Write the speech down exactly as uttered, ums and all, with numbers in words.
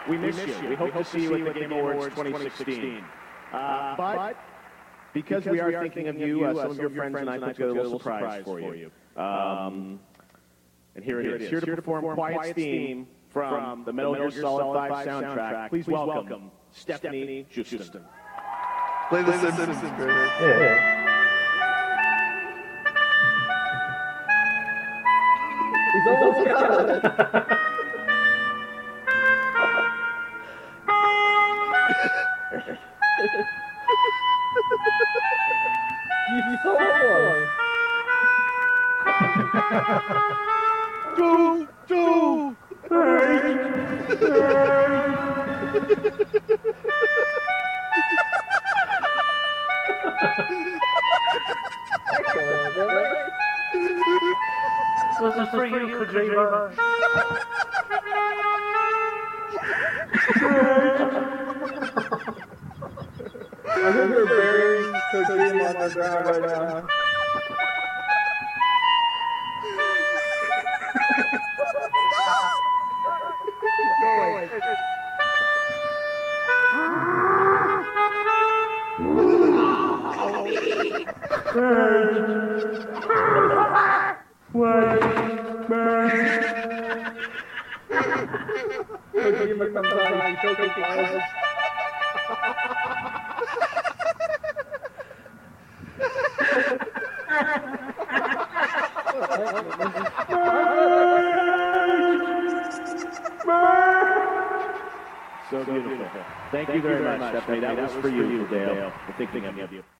we miss you. We hope to see you at the Game Awards twenty sixteen. Uh, but because we are thinking of you, uh, some of your friends and I put together a little surprise for you. Um, and here it is. Here to perform Quiet's theme from the Metal Gear Solid five soundtrack. Please welcome Stephanie Justin. Play the Simpsons, Curtis. Yeah, yeah. He's almost got it. You're so close. Go, go, This is for you, Kojima. I think we're burying Kojima on the ground right now. Kojima comes on and choking flowers. So beautiful. Thank you very much, Stephanie. That was for you, Dale. We're thinking of you.